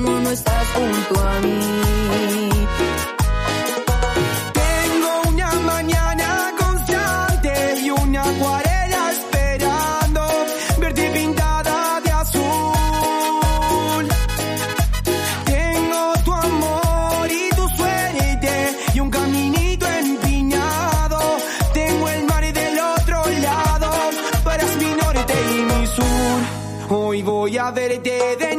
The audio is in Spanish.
cuando no estás junto a mí. Tengo una mañana constante y una acuarela esperando verte pintada de azul. Tengo tu amor y tu suerte y un caminito empiñado. Tengo el mar del otro lado, para mi norte y mi sur. Hoy voy a verte de